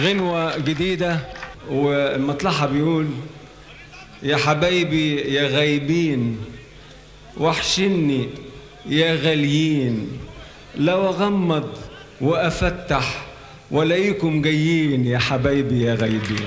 غنوة جديدة ومطلعها بيقول: يا حبايبي يا غايبين وحشني يا غاليين، لو أغمض وأفتح ولاقيكم جايين يا حبايبي يا غايبين.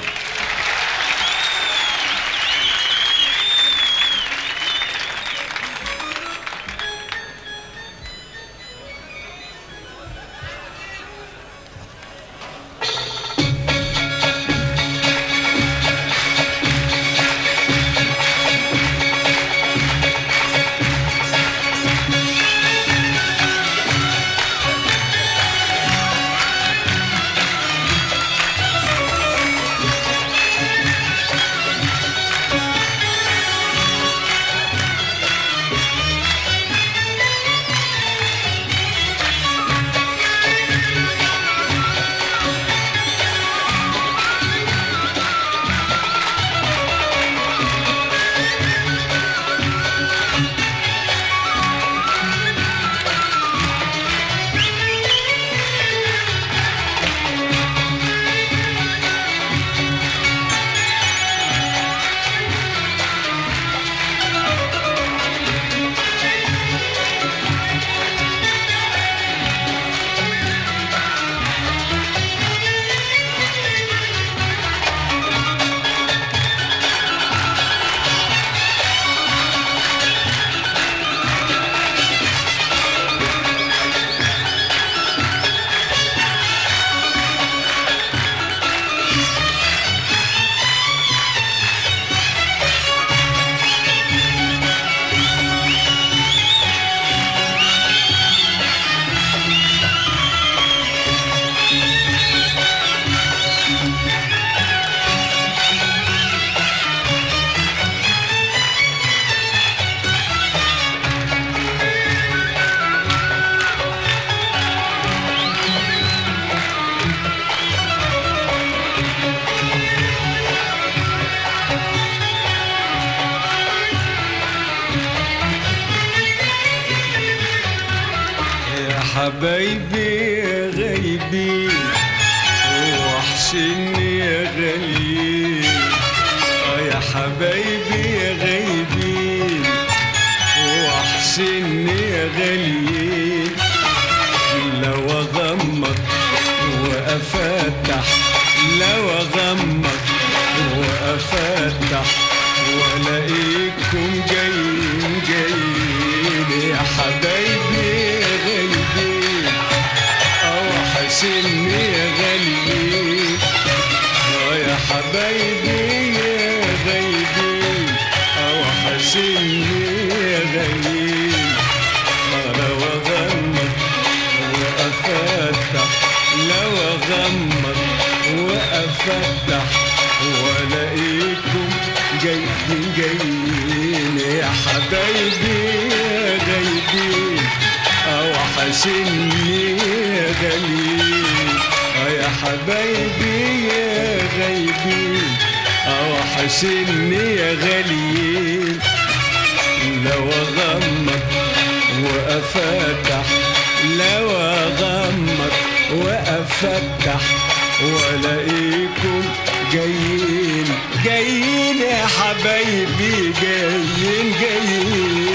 حبايبي يا غايبين وحشني يا غاليين، يا حبايبي يا غايبين وحشني يا غاليين، لو اغمض وافتح لو اغمض وافتح والاقيكم جايين جايين يا حبايبي وحشني يا غاليين، يا حبايبي يا غايبين وحشني يا غاليين، لو اغمض وافتح لو اغمض وافتح والاقيكم جايين جايين يا حبايبي يا غايبين وحشني يا غاليين، يا حبايبي يا غايبين وحشني يا غاليين، لو اغمض وافتح لو اغمض وافتح والاقيكم جايين جايين يا حبايبي جايين جايين.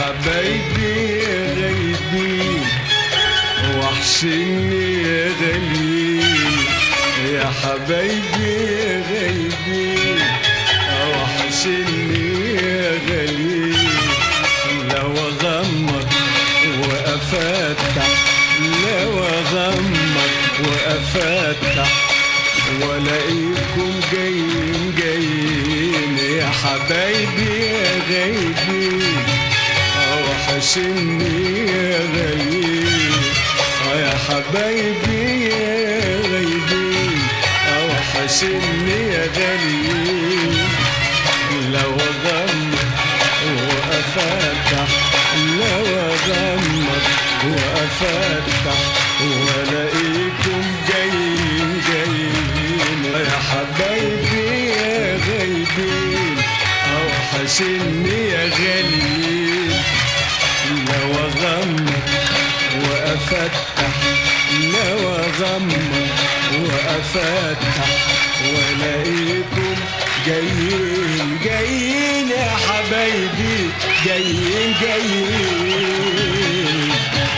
حبايبي غايبين وحشني يا غاليين، يا حبايبي غايبين وحشني يا غاليين. لو اغمض وافتح، لو اغمض وافتح والاقيكم جايين جايين، يا حبايبي غايبين وحشني يا غاليين، يا حبايبي غايبين وحشني يا غاليين. لو اغمض وافتح، لو اغمض وافتح والاقيكم جايين جايين، يا حبايبي غايبين وحشني يا غاليين. لو اغمض وافتح، لو اغمض وافتح والاقيكم جايين جايين، يا حبايبي جايين جايين.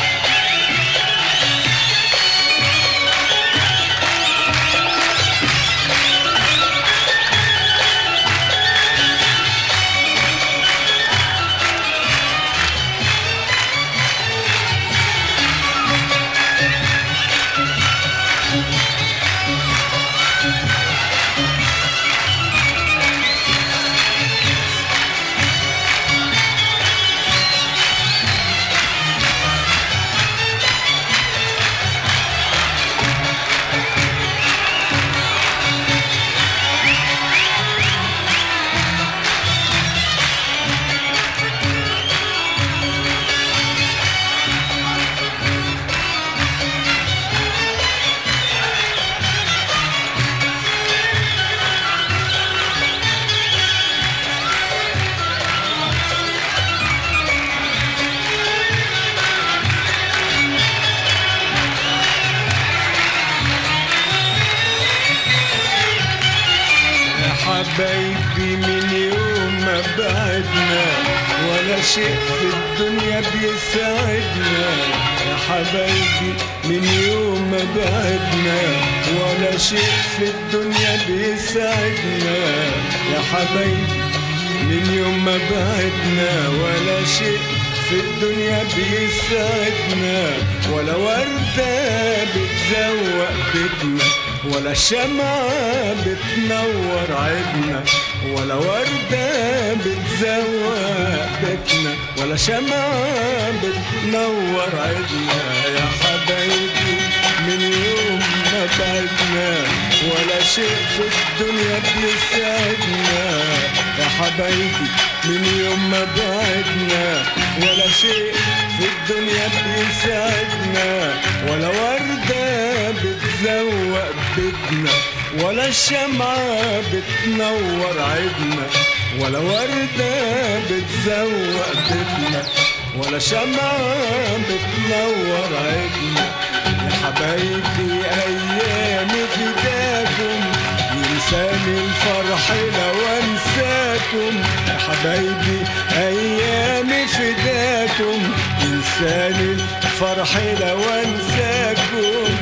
حبايبي من يوم ما بعدنا ولا شيء في الدنيا بيساعدنا، يا حبايبي من يوم ما بعدنا ولا شيء في الدنيا بيساعدنا، يا حبايبي من يوم ما بعدنا ولا شيء في الدنيا بيساعدنا، ولا وردة بتزوق بيتنا ولا شمعة بتنور عيدنا، ولا وردة بتزوق بيتنا ولا شمعة بتنور عيدنا، يا حبايبي من يوم ما بعدنا ولا شيء في الدنيا بيساعدنا، يا حبايبي من يوم ما بعدنا ولا شيء في الدنيا بيساعدنا، ولا وردة بتزوق بيتنا ولا الشمعة بتنور عيدنا، ولا وردة بتزوق بيتنا ولا شمعة بتنور عيدنا. يا حبايبي أيامي فداكم ينساني الفرح لو أنساكم، يا حبايبي أيامي فداكم ينساني الفرح لو أنساكم.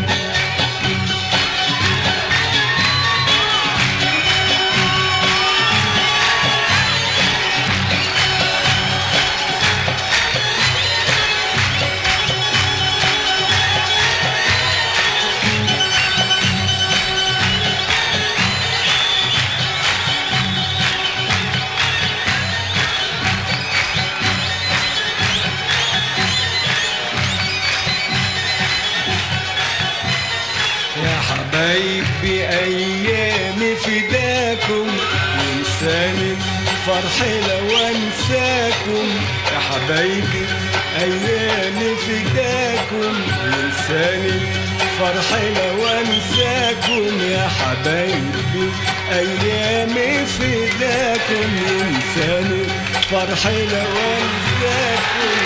حبايبي أيامي فداكم ينساني الفرح لو أنساكم، يا حبايبي أيامي فداكم ينساني الفرح لو أنساكم، يا حبايبي أيامي فداكم ينساني الفرح لو أنساكم،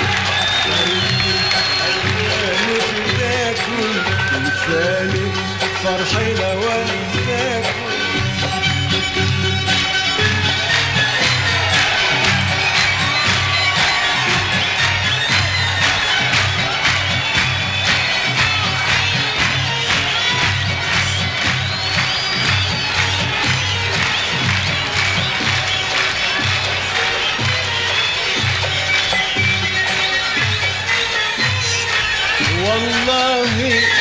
أيامي فداكم ينساني فرحي لو أنساكم. والله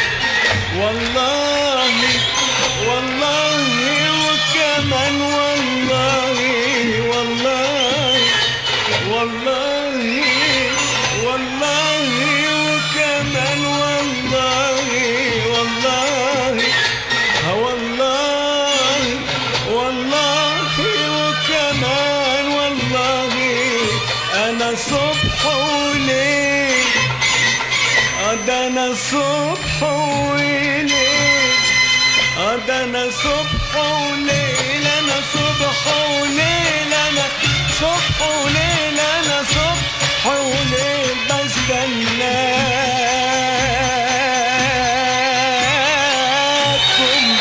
والله والله وكمان والله والله والله والله وكمان والله والله والله والله وكمان والله أنا صبح وليل ده أنا صبح وليل ده أنا صبح وليل أنا صبح وليل أنا صبح وليل أنا صبح وليل بستناكم.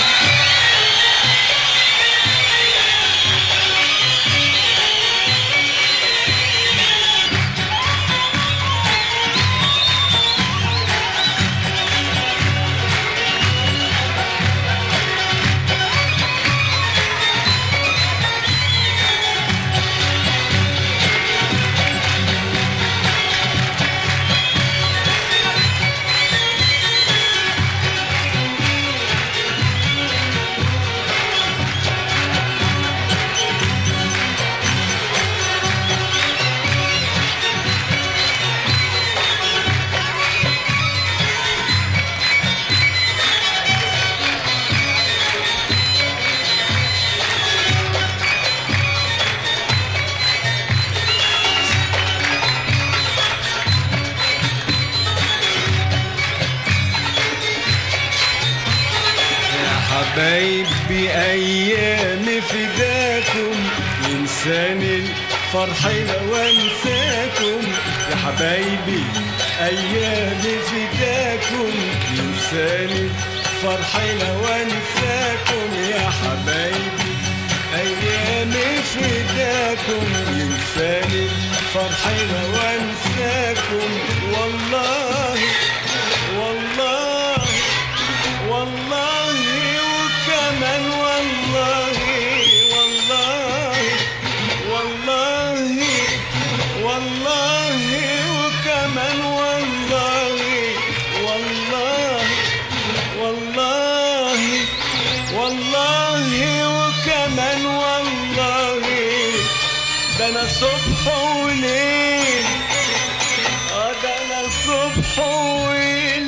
حبايبي أيامي فداكم ينساني الفرح لو أنساكم. يا حبايبي أيامي فداكم ينساني الفرح لو أنساكم. يا حبايبي أيامي فداكم ينساني الفرح لو أنساكم. والله والله والله وكمان والله والله والله والله وكمان والله والله والله والله وكمان والله ده أنا صبح وليل ده أنا صبح وليل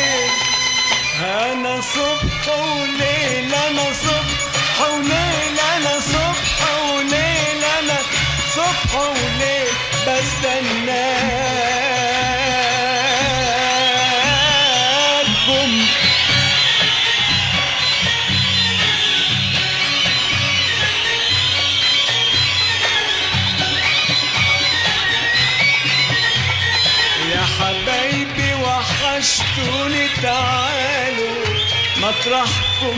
أنا صبح وليل أنا صبح وليل أنا صبح وليل أنا صبح وليل بستناكم. يا حبايبي وحشتوني تعالوا مطرحكم.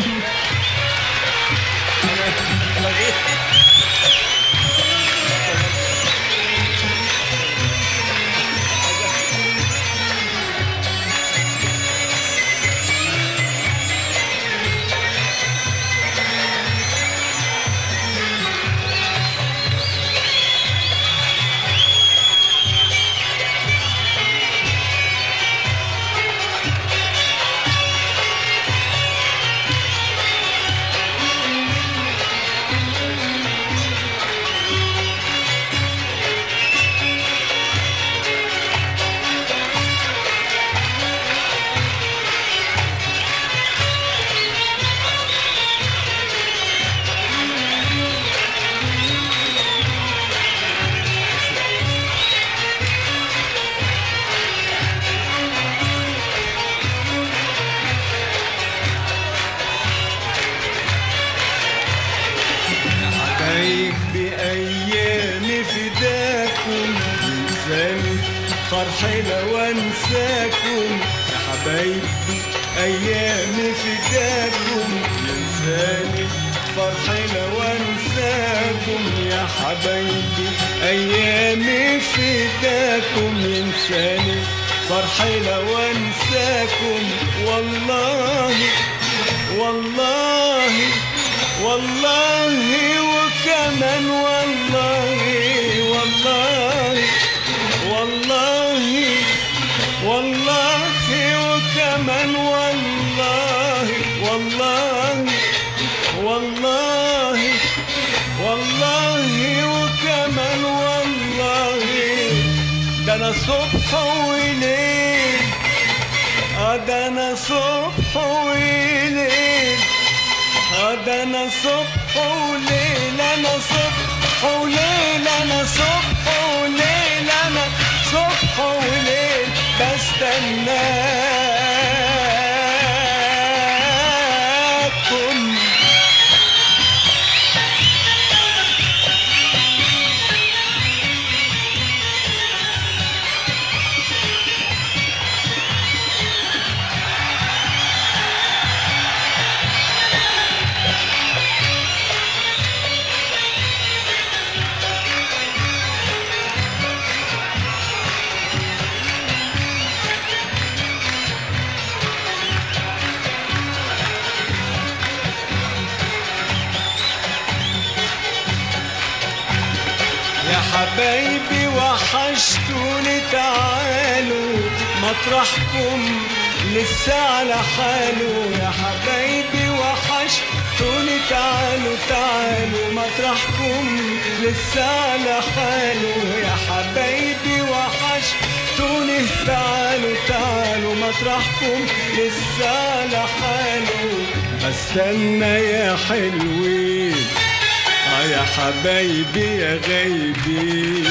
بأيامي فداكم ينساني فرحي لو أنساكم. يا حبايبي أيامي فداكم ينساني فرحي لو أنساكم. يا حبايبي أيامي فداكم ينساني فرحي لو أنساكم. والله والله والله وكمان والله والله والله والله وكمان والله والله والله والله وكمان والله ده انا صبح وليل ده انا صبح وليل ده انا صبح وليل انا صبح وليل انا صبح وليل انا صبح وليل بستناكم. يا حبايبي وحشتوني تعالوا مطرحكم لسه على حاله. يا حبايبي وحشتوني تعالوا تعالوا مطرحكم لسه على حاله. يا حبايبي وحشتوني تعالوا تعالوا مطرحكم لسه على حاله. بستنى يا حلوين يا حبايبي يا غايبين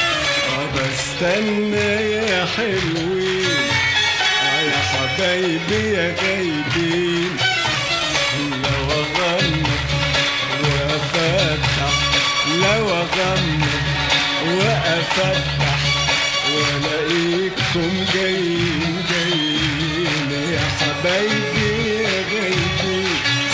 بستنى يا حلوين يا حبايبي يا غايبين. لو اغمض وافتح لو اغمض وافتح والاقيكم جايين جايين يا حبايبي يا غايبين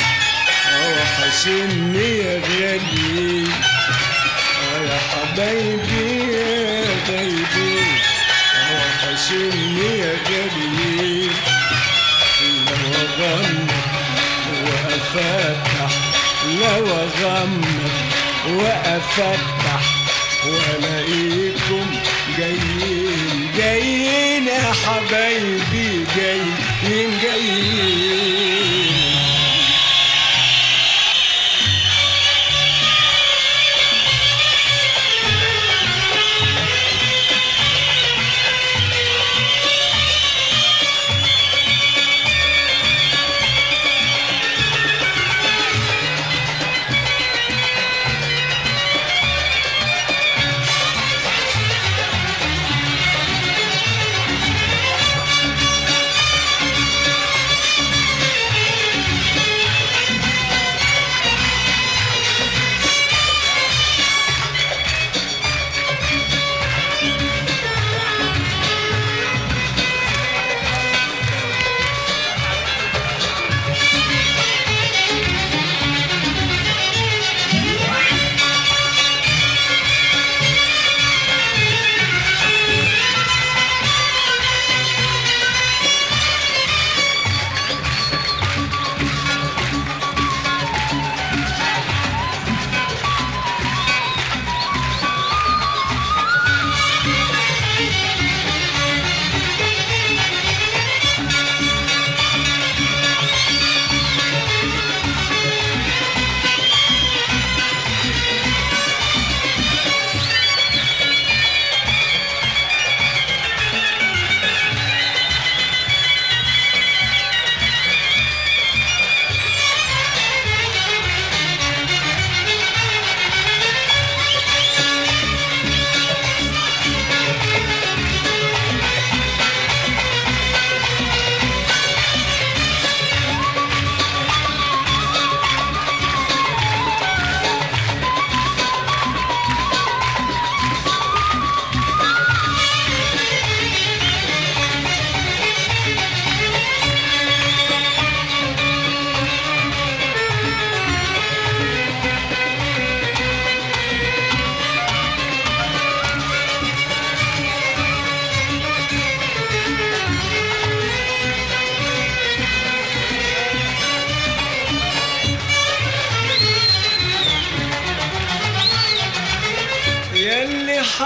وحشني يا غالي يا حبايبي يا غايبين وحشني يا غالي. لو اغمض وافتح لو اغمض وافتح والاقيكم جايين جايين يا حبايبي جايين جايين.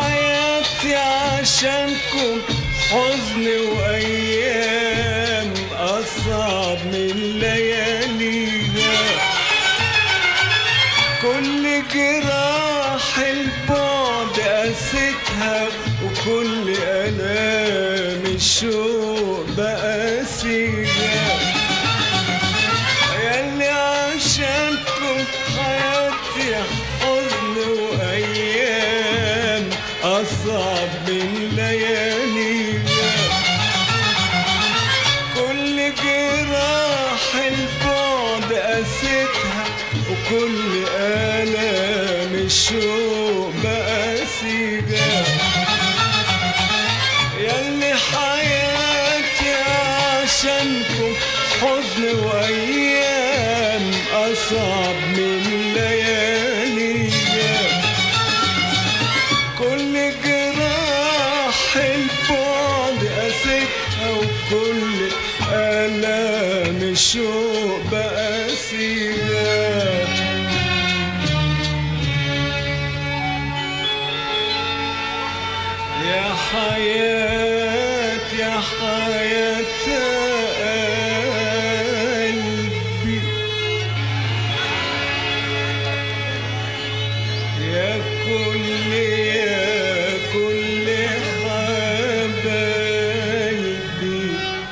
حياتي عشانكم حزن وأيام آلام الشوق بقى سجال، ياللي عشانكم حياتي حزن وأيام أصعب من لياليها. كل جراح البعد قاستها وكل آلام الشوق بقى سجال، ياللي حياتي عشانكم حزن وأيام أصعب من لياليها. كل جراح البعد قاستها وكل آلام الشوق بقى سجال. يا حياة يا حياة قلبي، يا كل حبايبي،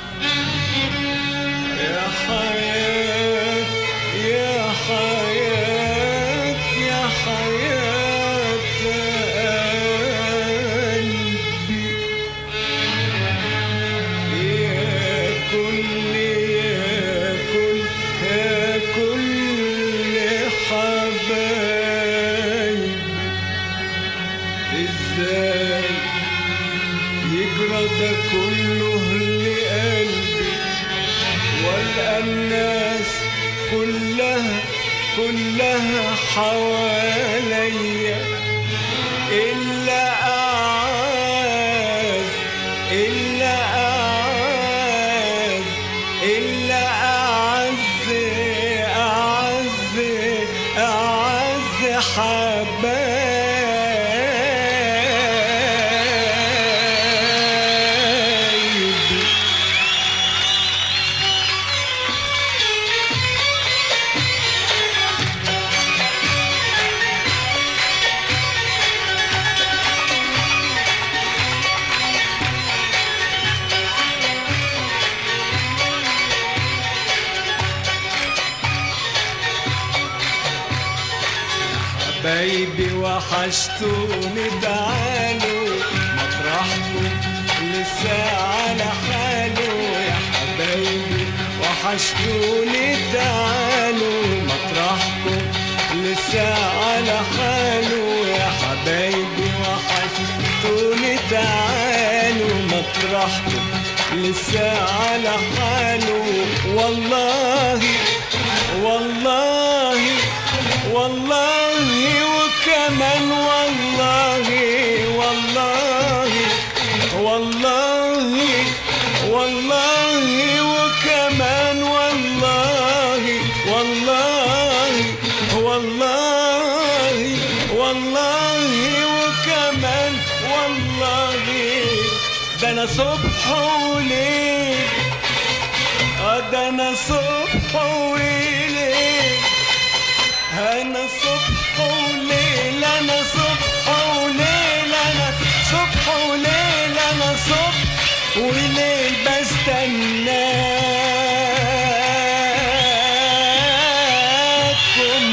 يا حياة يا حياة يا حياة قلبي، يا كل حبايبي. ازاي يجرى ده كله لقلبي والقى الناس كلها حواليا إلا أعز حبايبي. حبايبي وحشتوني تعالوا مطرحكم لسه على حاله. يا حبايبي وحشتوني تعالوا مطرحكم لسه على حاله. يا حبايبي وحشتوني تعالوا مطرحكم لسه على حاله. والله والله والله وكمان والله والله والله والله وكمان والله والله والله والله وكمان والله. ده انا صبح وليل، ده انا صبح وليل، أنا صبح وليل، أنا صبح وليل، أنا صبح وليل، أنا صبح وليل بستناكم.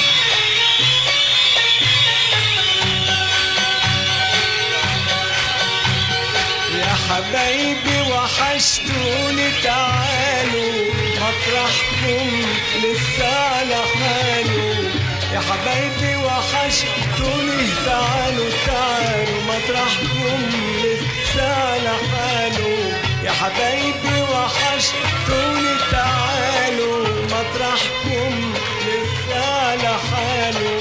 يا حبايبي وحشتوني تعالوا مطرحكم لسه على حاله. يا حبايبي وحشتوني تعالوا مطرحكم لسه على حاله. يا حبايبي وحشتوني تعالوا مطرحكم لسه على حاله.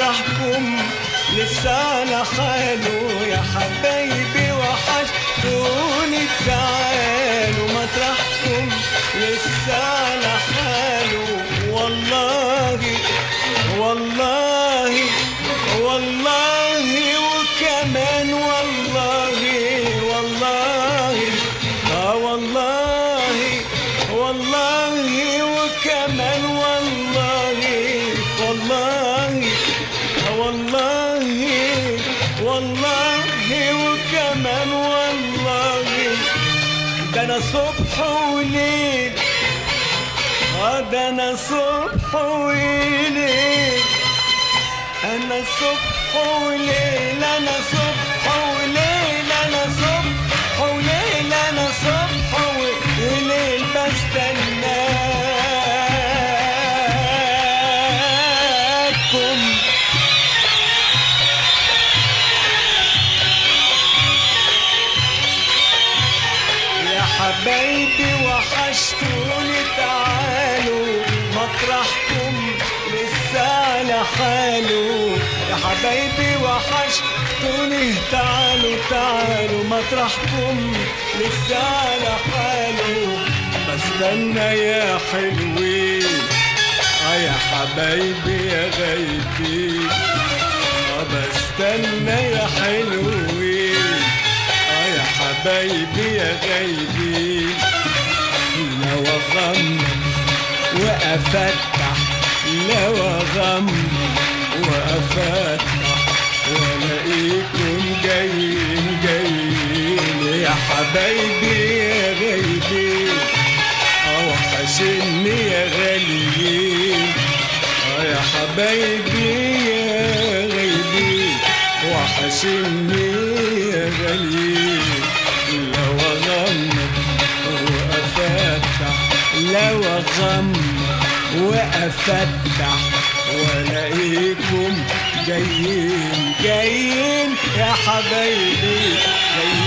مطرحكم لسه على حاله يا حبايبي وحشتوني تعالوا مطرحكم لسه على حاله والله والله والله وكمان والله والله والله والله وكمان والله والله والله والله وكمان والله ده انا صبح وليل ده انا صبح وليل انا صبح وليل انا صبح وليل انا صبح وليل انا صبح وليل بستناكم يا حبايبي وحشتوني تعالوا مطرحكم لسه على حاله يا حبايبي وحشتوني تعالوا تعالوا مطرحكم لسه على حاله بستنى يا حلوين يا حبايبي يا غايبين بستنى يا حلوين يا حبايبي يا غايبين لو اغمض وافتح لو اغمض وافتح والاقيكم جايين جايين يا حبايبي يا غايبين وحشني يا غاليين يا حبايبي يا غايبين وحشني يا غاليين لو اغمض وافتح لو اغمض وافتح والاقيكم جايين جايين يا حبايبي جايين